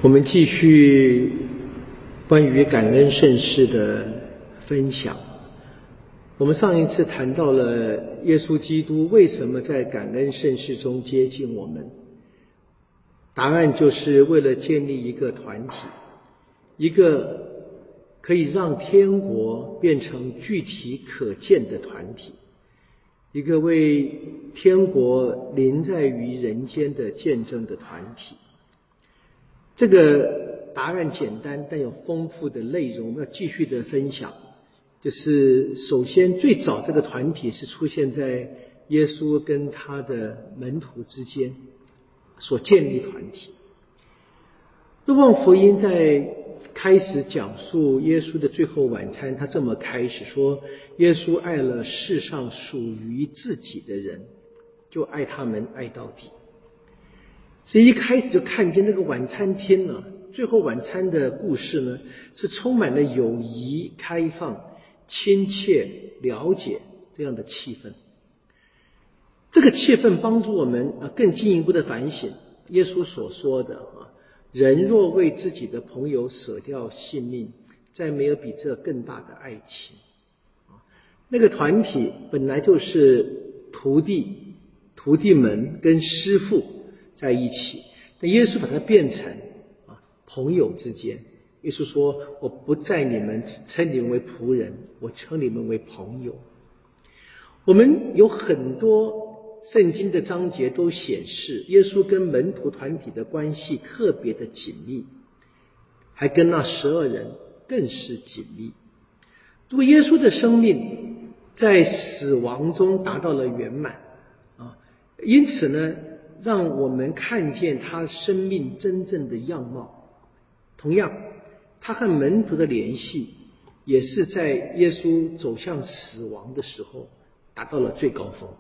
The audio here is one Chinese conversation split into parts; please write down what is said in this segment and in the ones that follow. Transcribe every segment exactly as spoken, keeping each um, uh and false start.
我们继续关于感恩圣事的分享。我们上一次谈到了耶稣基督为什么在感恩圣事中接近我们，答案就是为了建立一个团体，一个可以让天国变成具体可见的团体，一个为天国临在于人间的见证的团体。这个答案简单，但有丰富的内容，我们要继续的分享。就是首先，最早这个团体是出现在耶稣跟他的门徒之间所建立团体。若望福音在开始讲述耶稣的最后晚餐，他这么开始说：耶稣爱了世上属于自己的人，就爱他们爱到底。所以一开始就看见那个晚餐厅呢，最后晚餐的故事呢，是充满了友谊、开放、亲切、了解这样的气氛。这个气氛帮助我们啊更进一步的反省耶稣所说的啊，人若为自己的朋友舍掉性命，再没有比这更大的爱情。啊，那个团体本来就是徒弟、徒弟们跟师父在一起，但耶稣把它变成啊朋友之间。耶稣说：我不在你们称你们为仆人，我称你们为朋友。我们有很多圣经的章节都显示耶稣跟门徒团体的关系特别的紧密，还跟那十二人更是紧密。如果耶稣的生命在死亡中达到了圆满啊，因此呢让我们看见他生命真正的样貌。同样，他和门徒的联系也是在耶稣走向死亡的时候达到了最高峰。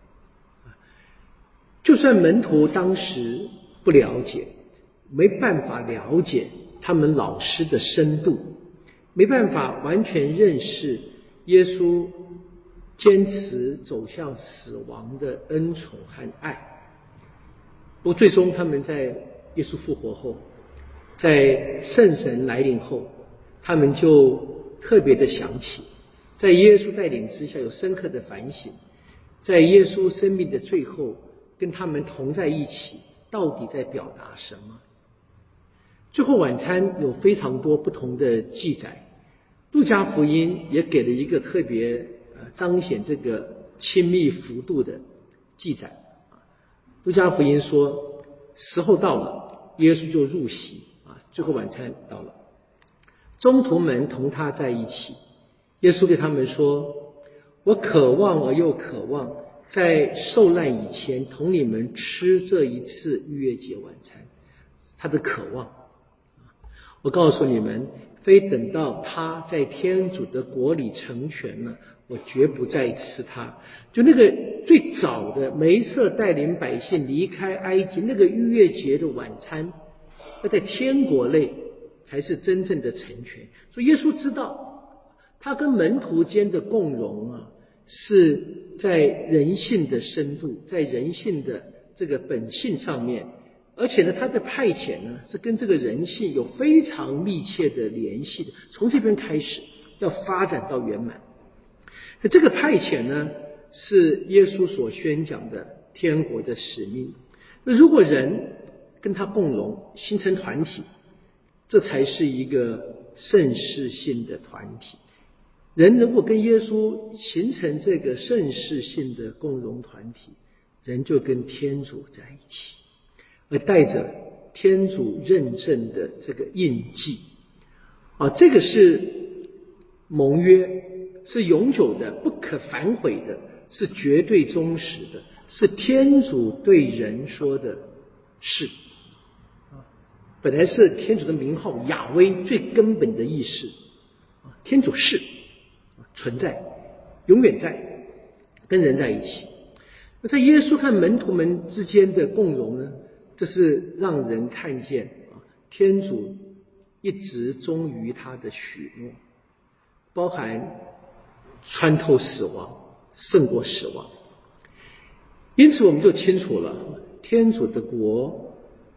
就算门徒当时不了解，没办法了解他们老师的深度，没办法完全认识耶稣坚持走向死亡的恩宠和爱，不过最终他们在耶稣复活后，在圣神来临后，他们就特别的想起，在耶稣带领之下有深刻的反省，在耶稣生命的最后跟他们同在一起，到底在表达什么？最后晚餐有非常多不同的记载，路加福音也给了一个特别呃彰显这个亲密幅度的记载。路加福音说，时候到了，耶稣就入席啊，最后晚餐到了，宗徒们同他在一起。耶稣对他们说：我渴望而又渴望在受难以前同你们吃这一次逾越节晚餐。他的渴望，我告诉你们，非等到他在天主的国里成全了，我绝不再吃它。就那个最早的梅瑟带领百姓离开埃及那个逾越节的晚餐，那在天国内才是真正的成全。所以耶稣知道他跟门徒间的共融啊，是在人性的深度，在人性的这个本性上面，而且呢他的派遣呢是跟这个人性有非常密切的联系的，从这边开始要发展到圆满。这个派遣呢是耶稣所宣讲的天国的使命。那如果人跟他共融形成团体，这才是一个盛世性的团体。人如果跟耶稣形成这个盛世性的共融团体，人就跟天主在一起，而带着天主认证的这个印记啊，这个是盟约，是永久的，不可反悔的，是绝对忠实的，是天主对人说的是啊，本来是天主的名号雅威最根本的意识啊，天主是存在，永远在，跟人在一起。那在耶稣和门徒们之间的共融呢，这是让人看见啊，天主一直忠于他的许诺，包含穿透死亡，胜过死亡。因此我们就清楚了，天主的国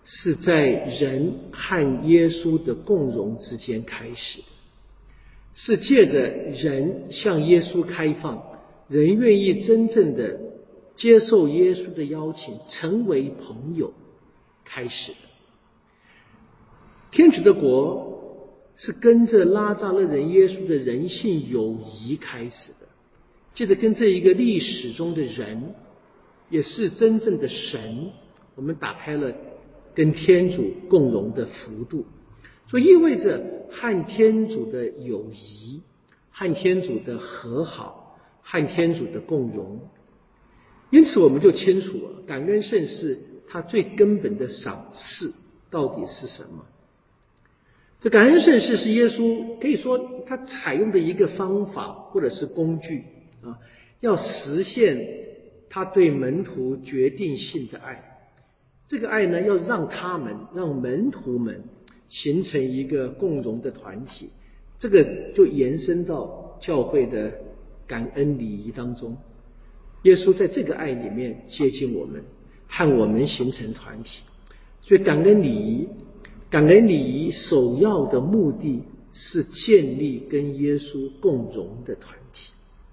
是在人和耶稣的共融之间开始的，是借着人向耶稣开放，人愿意真正的接受耶稣的邀请，成为朋友开始的。天主的国是跟着拉扎勒人耶稣的人性友谊开始的，接着跟这一个历史中的人，也是真正的神，我们打开了跟天主共融的幅度，所以意味着和天主的友谊，和天主的和好，和天主的共融。因此我们就清楚了，感恩圣事它最根本的赏赐到底是什么。这感恩圣事是耶稣可以说他采用的一个方法或者是工具啊，要实现他对门徒决定性的爱。这个爱呢，要让他们让门徒们形成一个共融的团体，这个就延伸到教会的感恩礼仪当中。耶稣在这个爱里面接近我们，和我们形成团体。所以感恩礼仪感恩礼仪首要的目的是建立跟耶稣共融的团体。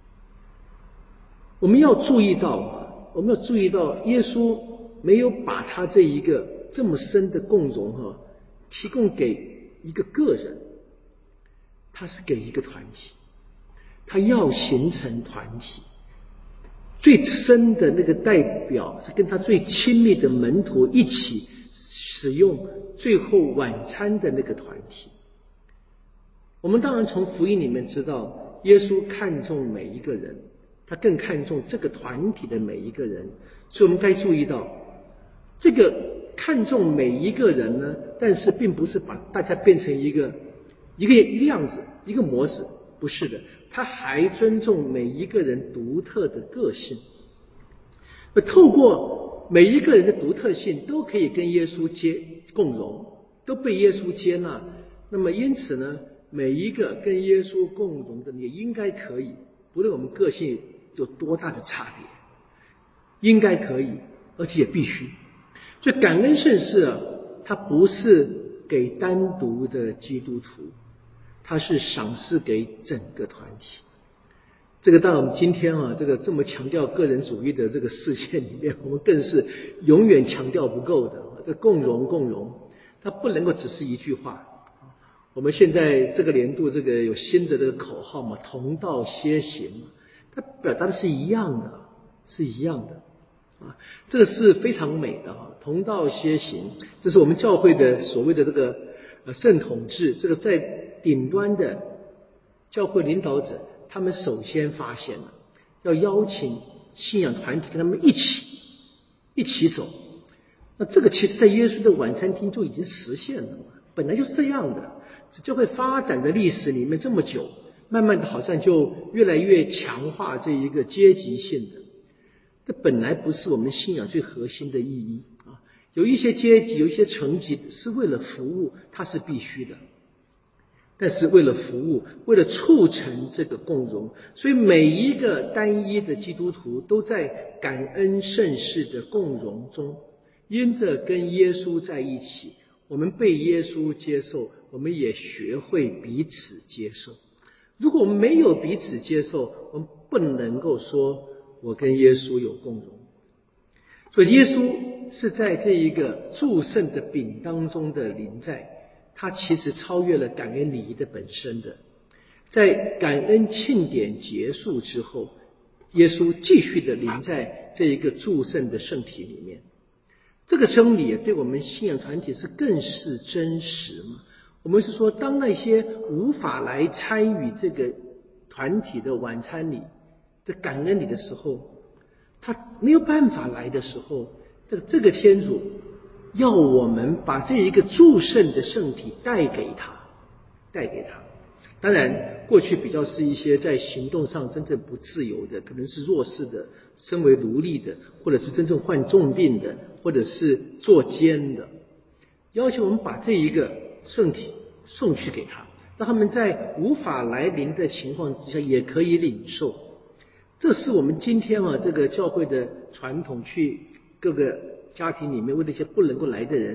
我们要注意到我们要注意到耶稣没有把他这一个这么深的共融哈提供给一个个人，他是给一个团体，他要形成团体。最深的那个代表是跟他最亲密的门徒一起使用最后晚餐的那个团体。我们当然从福音里面知道，耶稣看重每一个人，他更看重这个团体的每一个人，所以我们该注意到，这个看重每一个人呢，但是并不是把大家变成一个一个一个样子一个模式，不是的，他还尊重每一个人独特的个性。透过每一个人的独特性都可以跟耶稣接共融，都被耶稣接纳，那么因此呢，每一个跟耶稣共融的也应该可以，不论我们个性有多大的差别，应该可以，而且也必须。所以感恩圣事啊，它不是给单独的基督徒，它是赏赐给整个团体。这个到我们今天啊，这个这么强调个人主义的这个世界里面，我们更是永远强调不够的。这共融共融，它不能够只是一句话。我们现在这个年度这个有新的这个口号嘛，同道歇行，它表达的是一样的，是一样的啊，这个是非常美的啊。同道歇行，这是我们教会的所谓的这个呃圣统制，这个在顶端的教会领导者。他们首先发现了要邀请信仰团体跟他们一起一起走，那这个其实在耶稣的晚餐厅就已经实现了，本来就是这样的。教会发展的历史里面这么久，慢慢的好像就越来越强化这一个阶级性的，这本来不是我们信仰最核心的意义啊。有一些阶级有一些层级是为了服务，它是必须的，但是为了服务，为了促成这个共融，所以每一个单一的基督徒都在感恩圣事的共融中，因着跟耶稣在一起，我们被耶稣接受，我们也学会彼此接受。如果我们没有彼此接受，我们不能够说我跟耶稣有共融。所以耶稣是在这一个祝圣的饼当中的临在，它其实超越了感恩礼仪的本身的。在感恩庆典结束之后，耶稣继续的临在这一个祝圣的圣体里面。这个真理对我们信仰团体是更是真实嘛？我们是说，当那些无法来参与这个团体的晚餐礼的感恩礼的时候，他没有办法来的时候，这个这个天主要我们把这一个祝圣的圣体带给他，带给他。当然，过去比较是一些在行动上真正不自由的，可能是弱势的，身为奴隶的，或者是真正患重病的，或者是作奸的，要求我们把这一个圣体送去给他，让他们在无法来临的情况之下也可以领受。这是我们今天啊这个教会的传统，去各个家庭里面为那些不能够来的人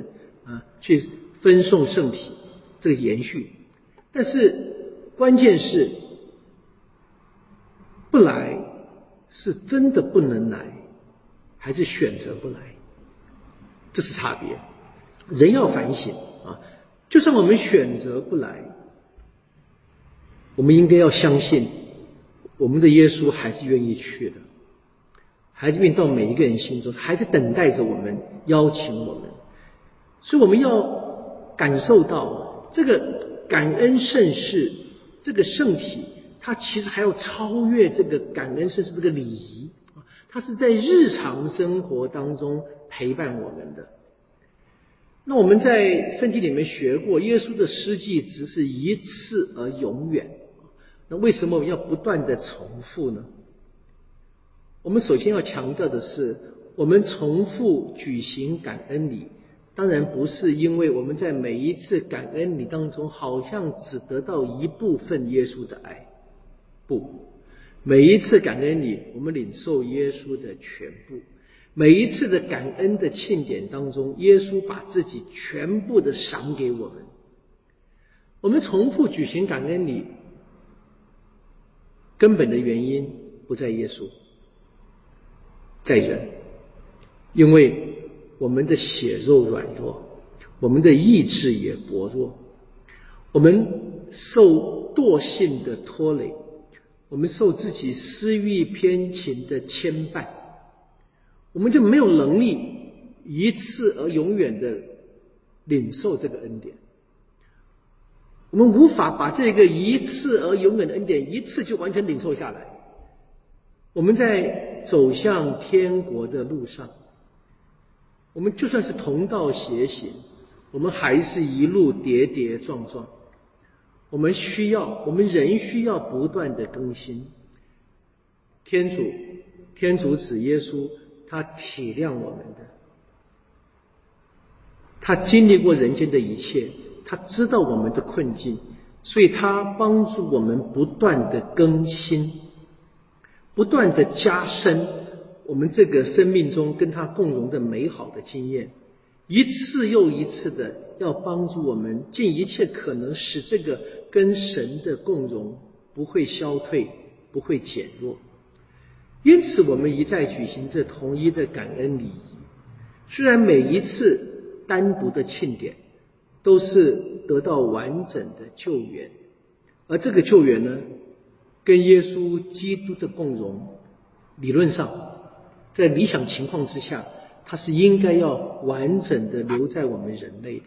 啊，去分送圣体，这个延续。但是关键是不来是真的不能来，还是选择不来？这是差别。人要反省啊，就算我们选择不来，我们应该要相信我们的耶稣还是愿意去的，还是愿意到每一个人心中，还是等待着我们，邀请我们。所以我们要感受到这个感恩圣事，这个圣体，它其实还要超越这个感恩圣事这个礼仪，它是在日常生活当中陪伴我们的。那我们在圣经里面学过，耶稣的施祭只是一次而永远。那为什么我们要不断的重复呢？我们首先要强调的是，我们重复举行感恩礼，当然不是因为我们在每一次感恩礼当中好像只得到一部分耶稣的爱，不，每一次感恩礼我们领受耶稣的全部。每一次的感恩的庆典当中，耶稣把自己全部的赏给我们。我们重复举行感恩礼，根本的原因不在耶稣，在人。因为我们的血肉软弱，我们的意志也薄弱，我们受惰性的拖累，我们受自己私欲偏情的牵绊，我们就没有能力一次而永远的领受这个恩典。我们无法把这个一次而永远的恩典一次就完全领受下来。我们在走向天国的路上，我们就算是同道协行，我们还是一路跌跌撞撞。我们需要，我们人需要不断的更新。天主，天主子耶稣，他体谅我们的，他经历过人间的一切，他知道我们的困境，所以他帮助我们不断的更新，不断的加深我们这个生命中跟他共融的美好的经验，一次又一次的要帮助我们尽一切可能使这个跟神的共融不会消退，不会减弱。因此我们一再举行这统一的感恩礼仪，虽然每一次单独的庆典都是得到完整的救援，而这个救援呢，跟耶稣基督的共融，理论上在理想情况之下，它是应该要完整的留在我们人类的。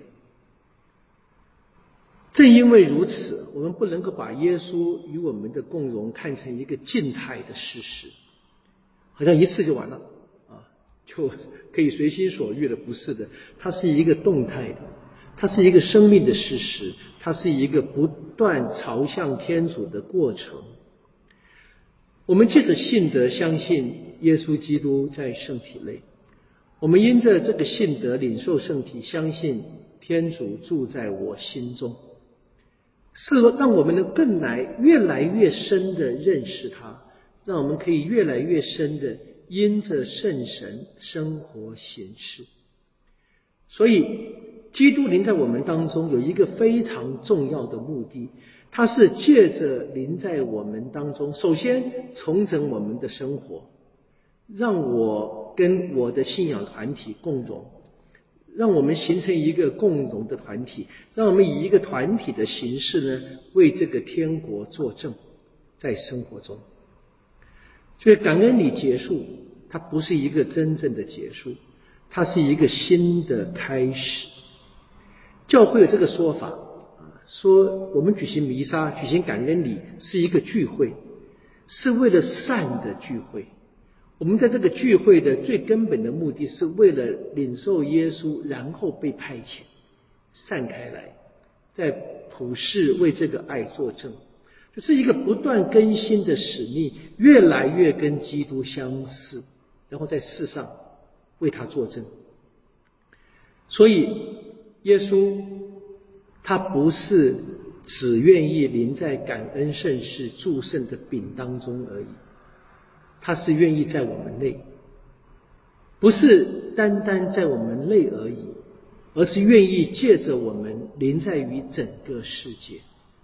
正因为如此，我们不能够把耶稣与我们的共融看成一个静态的事实，好像一次就完了啊，就可以随心所欲了。不是的，它是一个动态的，它是一个生命的事实，它是一个不断朝向天主的过程。我们借着信德相信耶稣基督在圣体内，我们因着这个信德领受圣体，相信天主住在我心中，是让我们能更来越来越深的认识他，让我们可以越来越深的因着圣神生活行事。所以基督临在我们当中有一个非常重要的目的，它是借着临在我们当中，首先重整我们的生活，让我跟我的信仰团体共融，让我们形成一个共融的团体，让我们以一个团体的形式呢，为这个天国作证，在生活中。所以感恩礼结束，它不是一个真正的结束，它是一个新的开始。教会有这个说法，说我们举行弥撒，举行感恩礼是一个聚会，是为了善的聚会。我们在这个聚会的最根本的目的是为了领受耶稣，然后被派遣散开来，在普世为这个爱作证，就是一个不断更新的使命，越来越跟基督相似，然后在世上为他作证。所以耶稣他不是只愿意临在感恩圣事祝圣的饼当中而已，他是愿意在我们内，不是单单在我们内而已， 而是愿意借着我们临在于整个世界。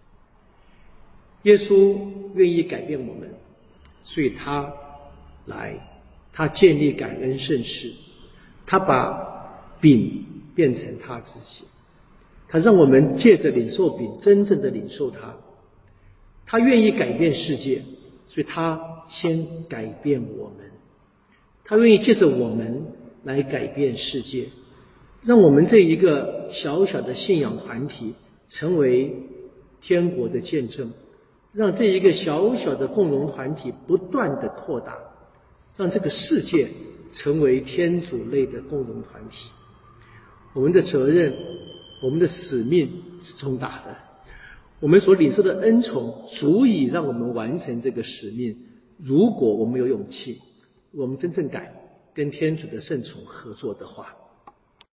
耶稣愿意改变我们，所以他来，他建立感恩盛世，他把饼变成他自己，他让我们借着领受饼真正的领受他。他愿意改变世界，所以他先改变我们，他愿意借着我们来改变世界，让我们这一个小小的信仰团体成为天国的见证，让这一个小小的共融团体不断的扩大，让这个世界成为天主类的共融团体。我们的责任，我们的使命是重大的，我们所领受的恩宠足以让我们完成这个使命。如果我们有勇气，我们真正敢跟天主的圣宠合作的话。